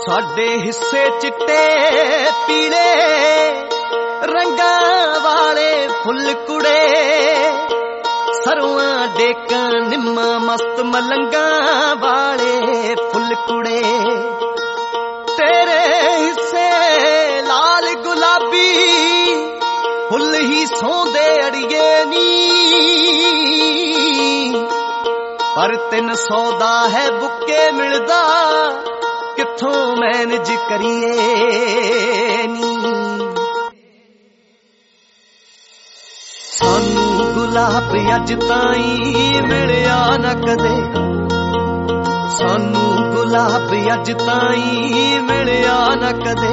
साडे हिस्से चिट्टे पीले रंगां वाले फुल कुड़े, सरवां डेकां निम्मा मस्त मलंगां वाले फुल कुड़े। तेरे हिस्से लाल गुलाबी फुल ही सौंदे अड़िए नी, पर 300 दा है बुके मिलदा किथों मैनेज करिए नी। सानू गुलाब अज ताईं मिलिया न कदे, सानू गुलाब अज ताईं मिलिया न कदे,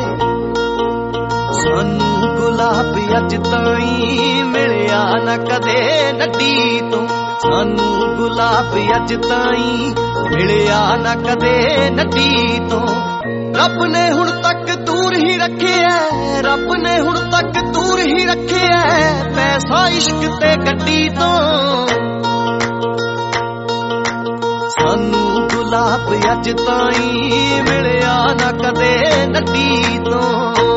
सानू गुलाब अज ताईं मिलिया न कदे नड्डी तों, सानू गुलाब अज ताईं मिलिया न कदे नड्डी तों। रब ने हुण तक दूर ही रखे है, रब ने हुण तक दूर ही रखे है पैसा इश्क ते गड्डी तों। सानू गुलाब अज ताईं मिलिया न कदे नड्डी तों।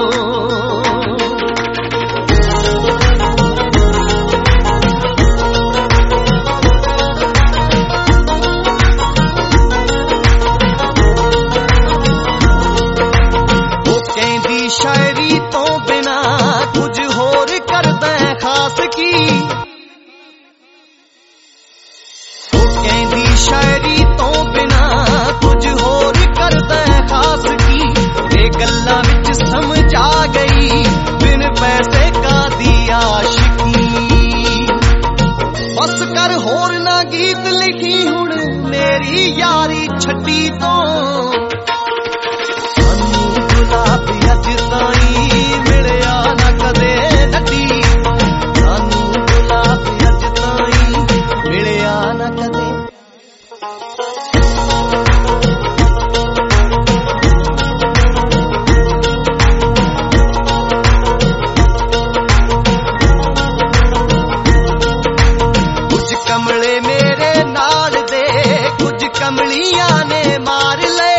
शायरी तो बिना कुछ होर करदा खास की, वो कहंदी शायरी तो बिना कुछ होर करदा खास की। ये गल्लां विच समझ आ गई बिन पैसे का दी आशिकी। बस कर होर ना गीत लिखी हुण मेरी यारी छड्डी तो। गुलाब अज ताईं मिलिया न कदे नड्डी, सानू गुलाब अज ताईं मिलिया न कदे। कुछ कमले मेरे नाल दे कुछ कमलियां ने मार ले,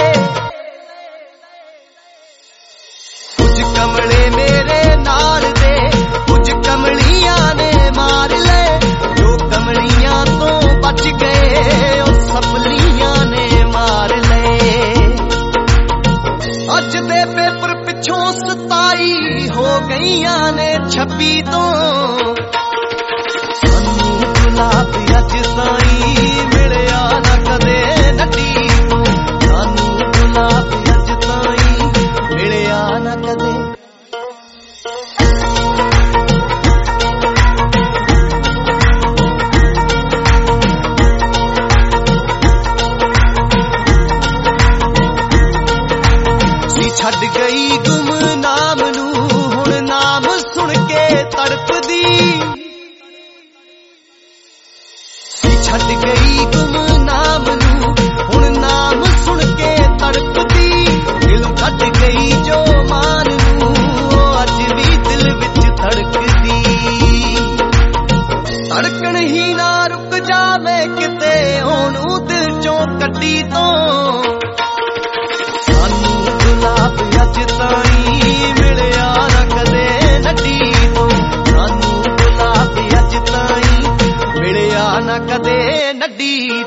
कमले मेरे नाल दे कुछ कमलियां ने मार ले। जो कमलियां तो बच गए ओ सपलियां ने मार ले। अज दे पेपर पिछों 27 हो गईयां ने 26 तो। सानू गुलाब अज ताईं मिलिया न कदे नड्डी तो, सानू गुलाब अज ताईं मिलिया न कदे। छड़ गई गुमनाम नू हुण नाम सुन के तड़पदी, छड़ गई गुमनाम नू हुण नाम सुन के तड़पदी। दिल कट गई जो मान नू अज भी दिल विच धड़कदी। धड़कन ही ना रुक जावे किते ओनू दिल चों कड्डी तो। गुलाब अज ताईं मिलिया न कदे नड्डी तो, सानू गुलाब अज ताईं मिलिया न कदे नड्डी